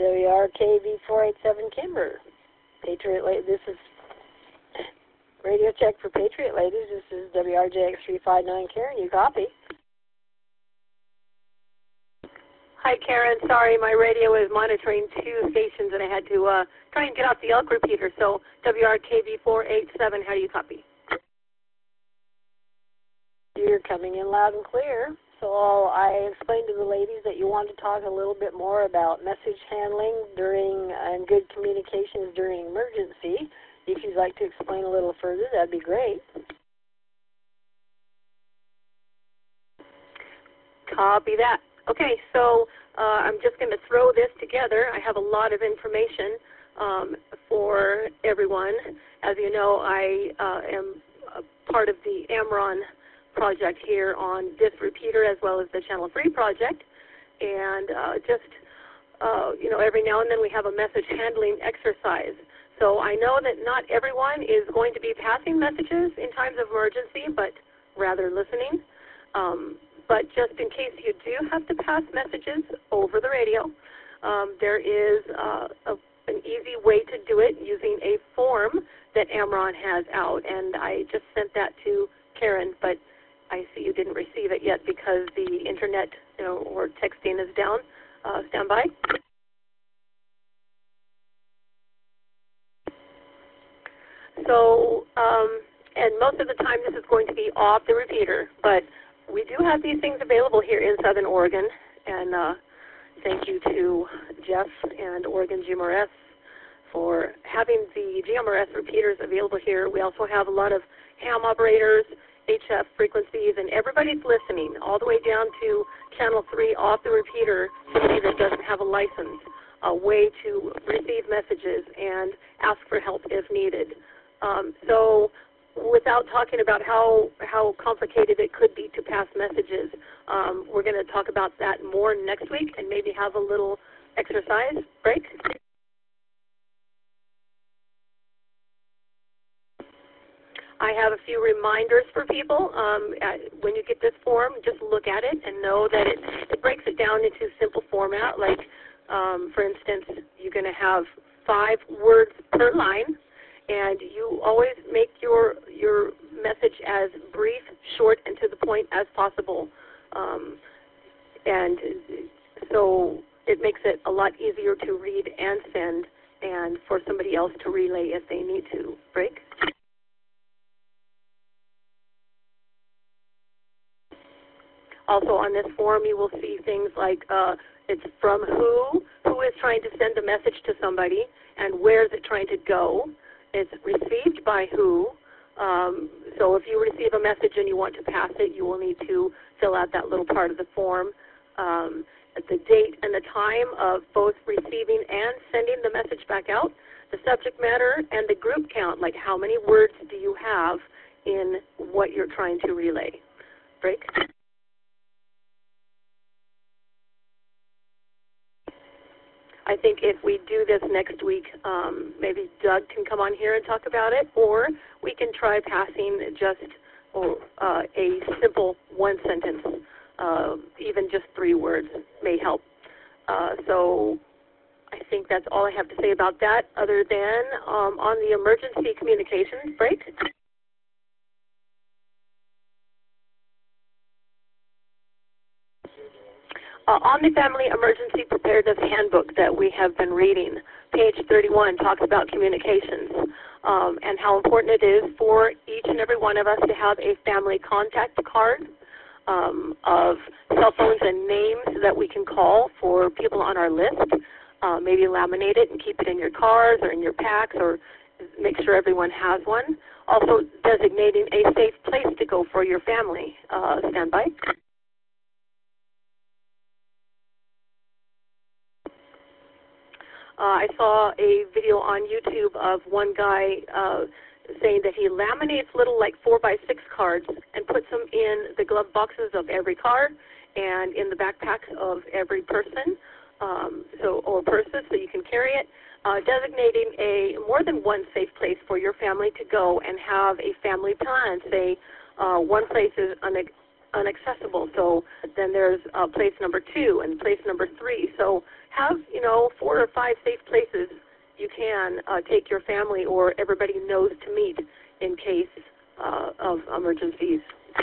WRKV487 Kimber. Patriot this is radio check for Patriot Ladies. This is WRJX359 Karen. You copy? Hi, Karen. Sorry, my radio is monitoring 2 stations, and I had to try and get off the elk repeater. So WRKV487, how do you copy? You're coming in loud and clear. So I explained to the ladies that you want to talk a little bit more about message handling during and good communications during emergency. If you'd like to explain a little further, that'd be great. Copy that. Okay, so I'm just going to throw this together. I have a lot of information for everyone. As you know, I am a part of the AMRON project here on this repeater as well as the Channel 3 project. And you know, every now and then we have a message handling exercise. So I know that not everyone is going to be passing messages in times of emergency, but rather listening. But just in case you do have to pass messages over the radio, there is an easy way to do it using a form that AMRON has out. And I just sent that to Karen, but I see you didn't receive it yet because the internet, you know, or texting is down. Stand by. So, and most of the time this is going to be off the repeater, but we do have these things available here in Southern Oregon, and thank you to Jeff and Oregon GMRS for having the GMRS repeaters available here. We also have a lot of ham operators, HF frequencies, and everybody's listening all the way down to Channel 3 off the repeater, somebody that doesn't have a license, a way to receive messages and ask for help if needed. So without talking about how complicated it could be to pass messages, we're going to talk about that more next week and maybe have a little exercise break. I have a few reminders for people. When you get this form, just look at it and know that it breaks it down into simple format. Like, for instance, you're going to have 5 words per line, and you always make your message as brief, short, and to the point as possible. And so it makes it a lot easier to read and send, and for somebody else to relay if they need to. Break. Also on this form, you will see things like it's from who is trying to send a message to somebody, and where is it trying to go. It's received by who. So if you receive a message and you want to pass it, you will need to fill out that little part of the form. The date and the time of both receiving and sending the message back out, the subject matter, and the group count, like how many words do you have in what you're trying to relay. Break. I think if we do this next week, maybe Doug can come on here and talk about it, or we can try passing just a simple 1 sentence. Even just 3 words may help. So I think that's all I have to say about that, other than on the emergency communications. Break. On the Family Emergency Preparedness Handbook that we have been reading, page 31 talks about communications and how important it is for each and every one of us to have a family contact card of cell phones and names that we can call for people on our list. Maybe laminate it and keep it in your cars or in your packs, or make sure everyone has one. Also designating a safe place to go for your family. Stand by. I saw a video on YouTube of one guy saying that he laminates little like 4x6 cards and puts them in the glove boxes of every car and in the backpacks of every person, or purses, so you can carry it, designating more than one safe place for your family to go and have a family plan. Say one place is unaccessible, so then there's place number 2 and place number 3. So have, 4 or 5 safe places you can take your family or everybody knows to meet in case of emergencies.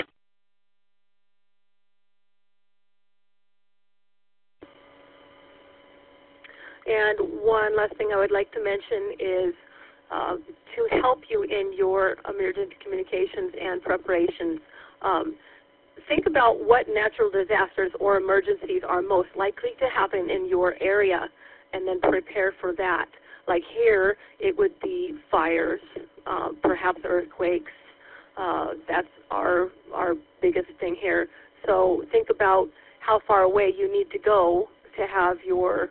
And one last thing I would like to mention is to help you in your emergency communications and preparations. Think about what natural disasters or emergencies are most likely to happen in your area and then prepare for that. Like here, it would be fires, perhaps earthquakes. That's our biggest thing here. So think about how far away you need to go to have your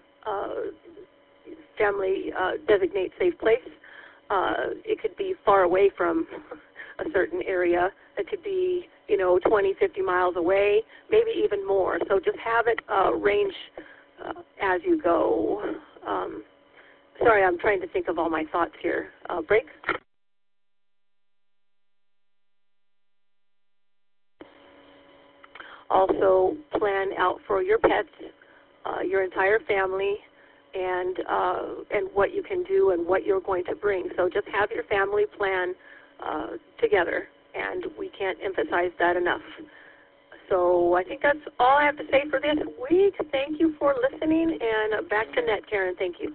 family designate safe place. It could be far away from a certain area. It could be, 20, 50 miles away, maybe even more. So just have it range as you go. Sorry, I'm trying to think of all my thoughts here. Break? Also, plan out for your pets, your entire family, and what you can do and what you're going to bring. So just have your family plan together, and we can't emphasize that enough. So I think that's all I have to say for this week. Thank you for listening, and back to net, Karen. Thank you.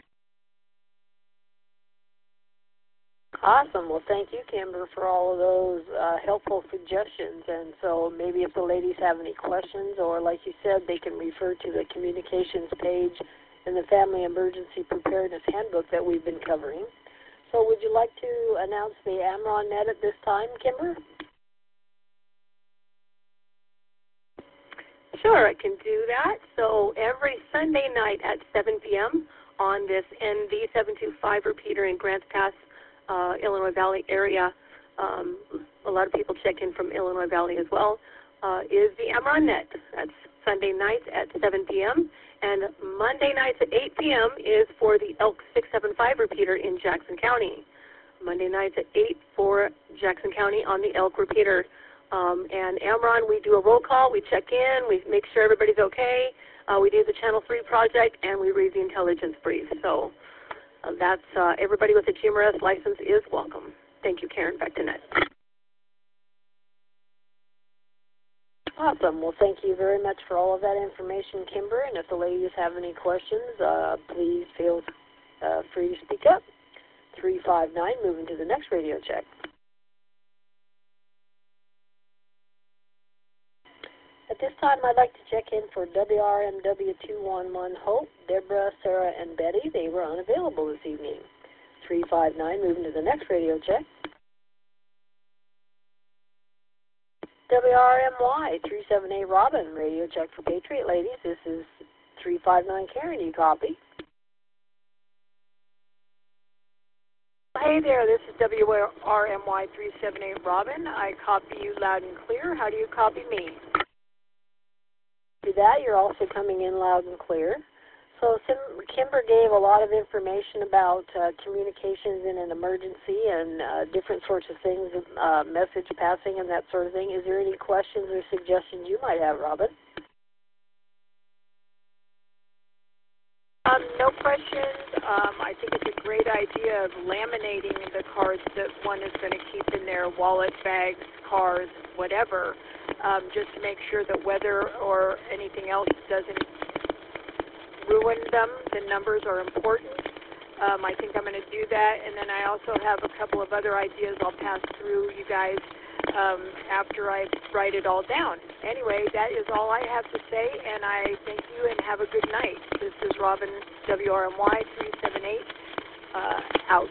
Awesome. Well, thank you, Kimber, for all of those helpful suggestions. And so maybe if the ladies have any questions, or like you said, they can refer to the communications page in the Family Emergency Preparedness Handbook that we've been covering. So would you like to announce the AMRON net at this time, Kimber? Sure, I can do that. So every Sunday night at 7 p.m. on this NV725 repeater in Grants Pass, Illinois Valley area, a lot of people check in from Illinois Valley as well, is the AMRON net. That's Sunday nights at 7 p.m. And Monday nights at 8 p.m. is for the ELK 675 repeater in Jackson County. Monday nights at 8 for Jackson County on the ELK repeater. And AMRON, we do a roll call, we check in, we make sure everybody's okay, we do the Channel 3 project, and we read the intelligence brief. So that's everybody with a GMRS license is welcome. Thank you, Karen. Back to Net. Awesome. Well, thank you very much for all of that information, Kimber. And if the ladies have any questions, please feel free to speak up. 359, moving to the next radio check. At this time, I'd like to check in for WRMW211 Hope, Deborah, Sarah, and Betty. They were unavailable this evening. 359, moving to the next radio check. WRMY 378 Robin, radio check for Patriot ladies. This is 359 Karen. You copy? Hey there, this is WRMY 378 Robin. I copy you loud and clear. How do you copy me? Do that. You're also coming in loud and clear. So Kimber gave a lot of information about communications in an emergency and different sorts of things, message passing and that sort of thing. Is there any questions or suggestions you might have, Robin? No questions. I think it's a great idea of laminating the cards that one is going to keep in their wallet, bags, cars, whatever, just to make sure that weather or anything else doesn't ruin them. The numbers are important. I think I'm going to do that. And then I also have a couple of other ideas I'll pass through you guys after I write it all down. Anyway, that is all I have to say, and I thank you and have a good night. This is Robin, WRMY 378, out.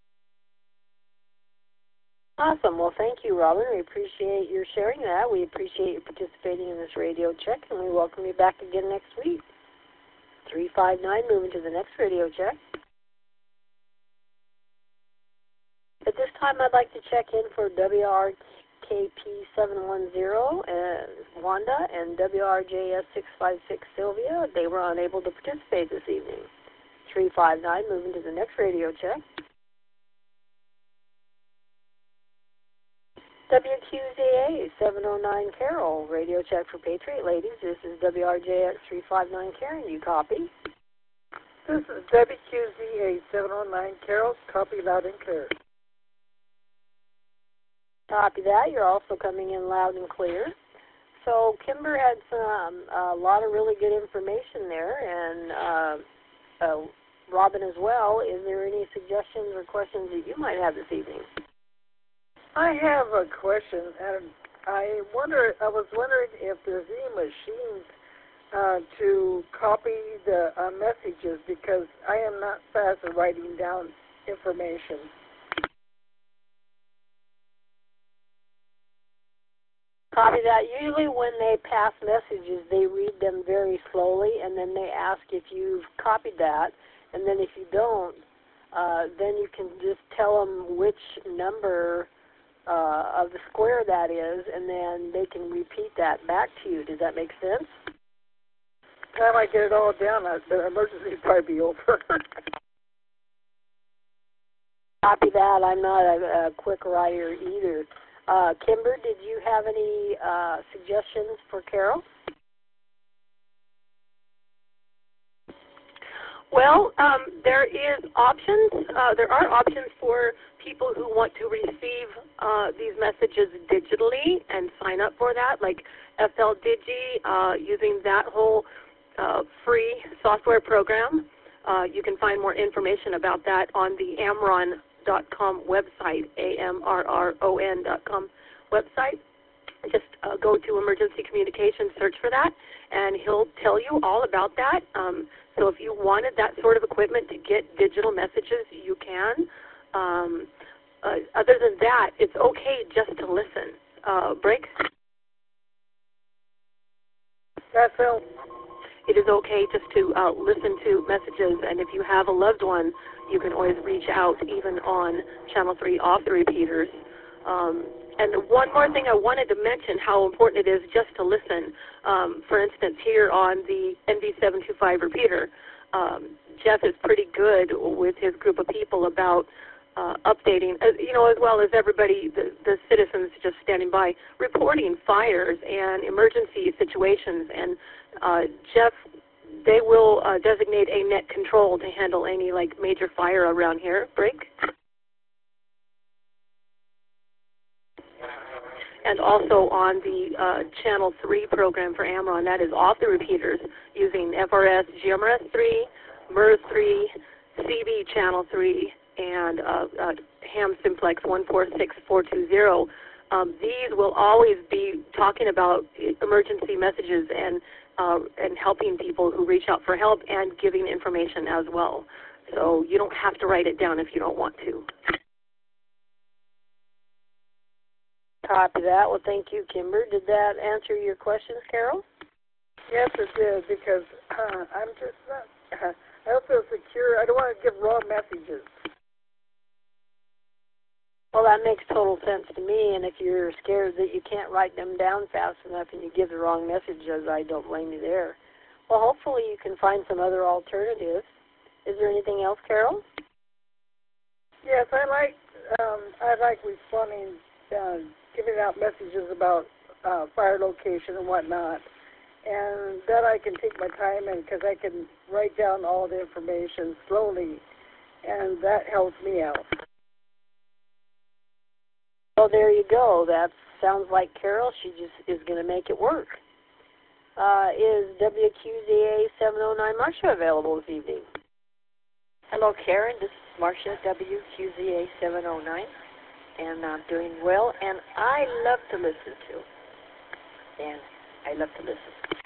Awesome. Well, thank you, Robin. We appreciate your sharing that. We appreciate you participating in this radio check, and we welcome you back again next week. 359, moving to the next radio check. At this time, I'd like to check in for WRKP710 Wanda and WRJS656 Sylvia. They were unable to participate this evening. 359, moving to the next radio check. WQZA 709 Carol, radio check for Patriot ladies. This is WRJX 359 Karen. You copy? This is WQZA 709. Carol, copy loud and clear. Copy that. You're also coming in loud and clear. So Kimber had a lot of really good information there, and Robin as well. Is there any suggestions or questions that you might have this evening? I have a question, and I was wondering if there's any machines to copy the messages, because I am not fast at writing down information. Copy that. Usually when they pass messages, they read them very slowly, and then they ask if you've copied that, and then if you don't, then you can just tell them which number of the square that is, and then they can repeat that back to you. Does that make sense? By the time I get it all down, the emergency will probably be over. Copy that. I'm not a quick writer either. Kimber, did you have any suggestions for Carol? Well, there are options for people who want to receive these messages digitally and sign up for that, like FL Digi, using that whole free software program. You can find more information about that on the amrron.com website, AMRRON.com website. Just go to Emergency Communications, search for that, and he'll tell you all about that. So if you wanted that sort of equipment to get digital messages, you can. Other than that, it's okay just to listen. Briggs? That's all. It is okay just to listen to messages, and if you have a loved one, you can always reach out even on Channel 3 off the repeaters. And one more thing I wanted to mention, how important it is just to listen. For instance, here on the NV725 repeater, Jeff is pretty good with his group of people about updating, as well as everybody, the citizens just standing by, reporting fires and emergency situations. And Jeff, they will designate a net control to handle any major fire around here. Break. And also on the Channel 3 program for Amron, that is off the repeaters, using FRS, GMRS 3, MERS 3, CB Channel 3, and ham simplex 146420. These will always be talking about emergency messages and helping people who reach out for help, and giving information as well. So you don't have to write it down if you don't want to. Copy that. Well, thank you, Kimber. Did that answer your questions, Carol? Yes, it did, because I'm just not, I don't feel secure. I don't want to give wrong messages. Well, that makes total sense to me, and if you're scared that you can't write them down fast enough and you give the wrong messages, I don't blame you there. Well, hopefully you can find some other alternatives. Is there anything else, Carol? Yes, I like responding, giving out messages about fire location and whatnot, and that I can take my time, and because I can write down all the information slowly, and that helps me out. Well, there you go. That sounds like Carol. She just is going to make it work. Is WQZA 709 Marcia available this evening? Hello, Karen. This is Marcia, WQZA 709, and I'm doing well, and I love to listen to. And I love to listen.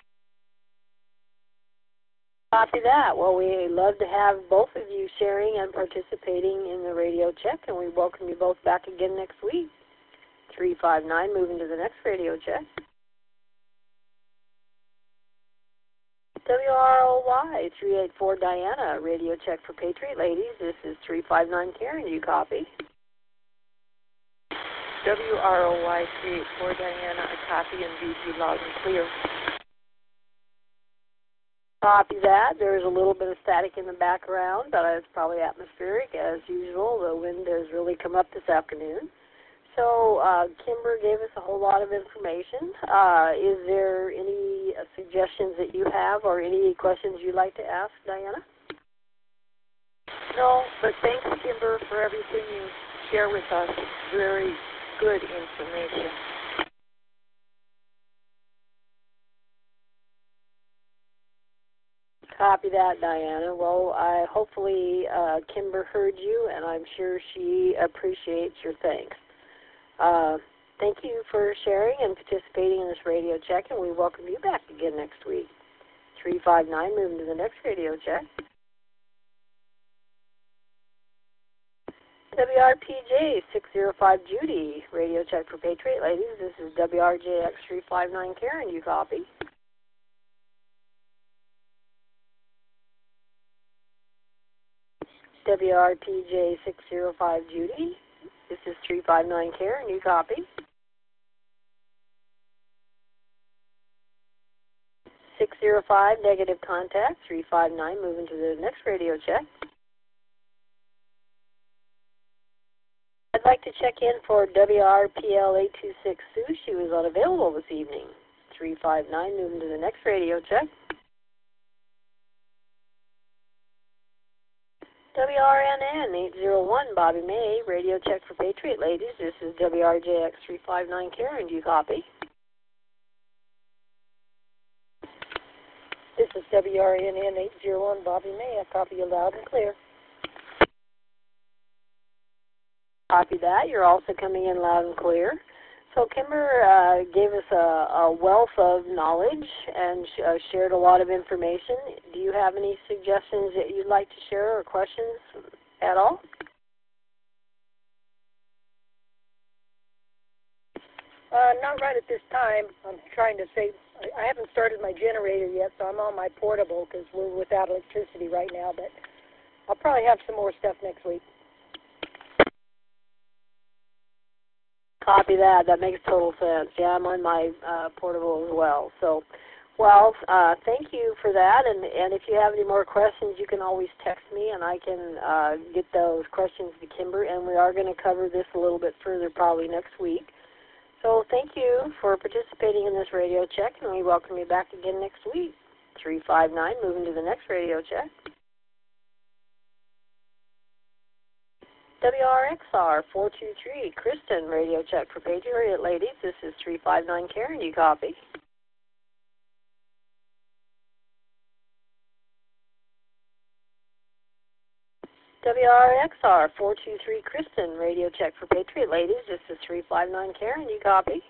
Copy that. Well, we love to have both of you sharing and participating in the radio check, and we welcome you both back again next week. 359, moving to the next radio check. WROY 384 Diana, radio check for Patriot Ladies. This is 359 Karen. Do you copy? WROY 384 Diana, a copy and VG loud and clear. Copy that. There's a little bit of static in the background, but it's probably atmospheric as usual. The wind has really come up this afternoon. So Kimber gave us a whole lot of information. Is there any suggestions that you have or any questions you'd like to ask, Diana? But thanks, Kimber, for everything you share with us. It's very good information. Copy that, Diana. Well, hopefully Kimber heard you, and I'm sure she appreciates your thanks. Thank you for sharing and participating in this radio check, and we welcome you back again next week. 359, moving to the next radio check. WRPJ 605 Judy, radio check for Patriot ladies. This is WRJX 359 Karen. You copy? WRPJ 605 Judy. This is 359 Karen. You copy? -605 negative contact 359. Moving to the next radio check. I'd like to check in for WRPL 826 Sue. She was unavailable this evening. 359. Moving to the next radio check. WRNN 801 Bobby May, radio check for Patriot ladies. This is WRJX 359 Karen. Do you copy? This is WRNN 801 Bobby May. I copy you loud and clear. Copy that. You're also coming in loud and clear. So Kimber gave us a wealth of knowledge and shared a lot of information. Do you have any suggestions that you'd like to share or questions at all? Not right at this time. I'm trying to save. I haven't started my generator yet, so I'm on my portable because we're without electricity right now. But I'll probably have some more stuff next week. Copy that. That makes total sense. Yeah, I'm on my portable as well. So, well, thank you for that. And if you have any more questions, you can always text me, and I can get those questions to Kimber. And we are going to cover this a little bit further probably next week. So thank you for participating in this radio check, and we welcome you back again next week. 359, moving to the next radio check. WRXR 423, Kristen, radio check for Patriot ladies. This is 359 Karen. You copy? WRXR 423, Kristen, radio check for Patriot ladies. This is 359 Karen. You copy?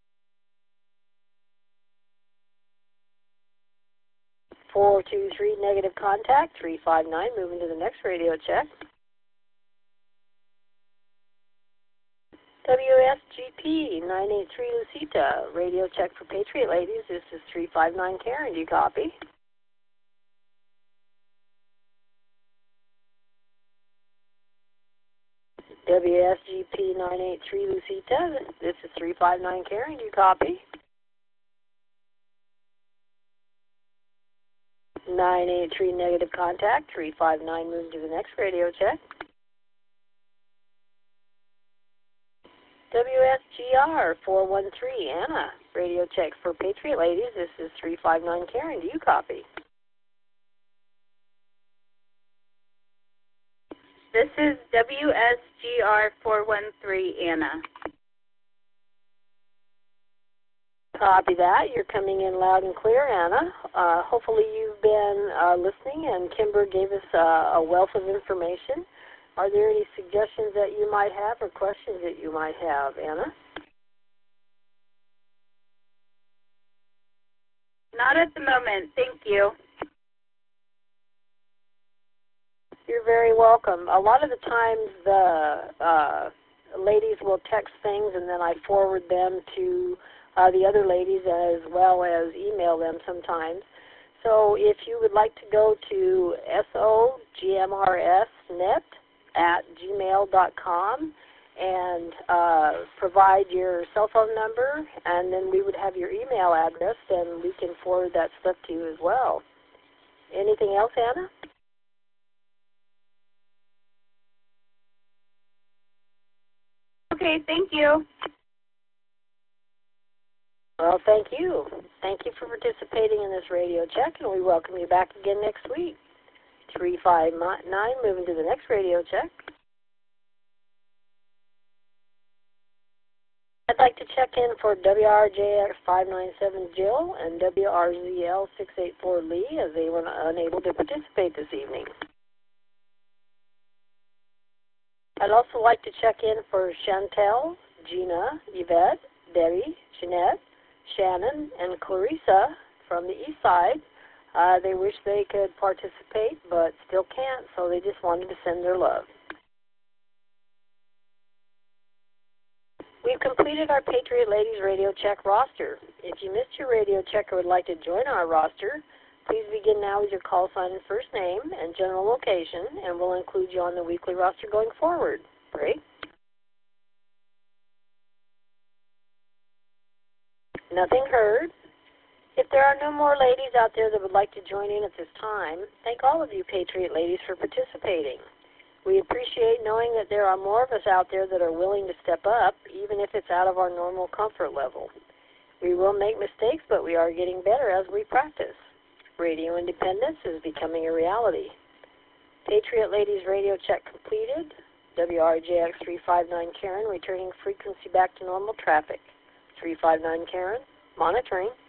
(423) negative contact 359. Moving to the next radio check. WSGP 983 Lucita, radio check for Patriot ladies. This is 359 Karen. Do you copy? WSGP 983 Lucita, this is 359 Karen. Do you copy? 983 negative contact 359. Moving to the next radio check. WSGR 413 Anna, radio check for Patriot ladies. This is 359 Karen. Do you copy? This is WSGR 413 Anna. Copy that. You're coming in loud and clear, Anna. Hopefully you've been listening, and Kimber gave us a wealth of information. Are there any suggestions that you might have or questions that you might have, Anna? Not at the moment. Thank you. You're very welcome. A lot of the times the ladies will text things, and then I forward them to the other ladies as well as email them sometimes. So if you would like to go to sogmrsnet@gmail.com and provide your cell phone number, and then we would have your email address, and we can forward that stuff to you as well. Anything else, Anna? Okay, thank you. Well, thank you. Thank you for participating in this radio check, and we welcome you back again next week. 359. Moving to the next radio check. I'd like to check in for WRJX 597 Jill and WRZL 684 Lee, as they were unable to participate this evening. I'd also like to check in for Chantel, Gina, Yvette, Debbie, Jeanette, Shannon, and Clarissa from the east side. They wish they could participate, but still can't, so they just wanted to send their love. We've completed our Patriot Ladies Radio Check roster. If you missed your radio check or would like to join our roster, please begin now with your call sign and first name and general location, and we'll include you on the weekly roster going forward. Great. Nothing heard. If there are no more ladies out there that would like to join in at this time, thank all of you Patriot Ladies for participating. We appreciate knowing that there are more of us out there that are willing to step up, even if it's out of our normal comfort level. We will make mistakes, but we are getting better as we practice. Radio independence is becoming a reality. Patriot Ladies Radio Check completed. WRJX 359 Karen returning frequency back to normal traffic. 359 Karen, monitoring.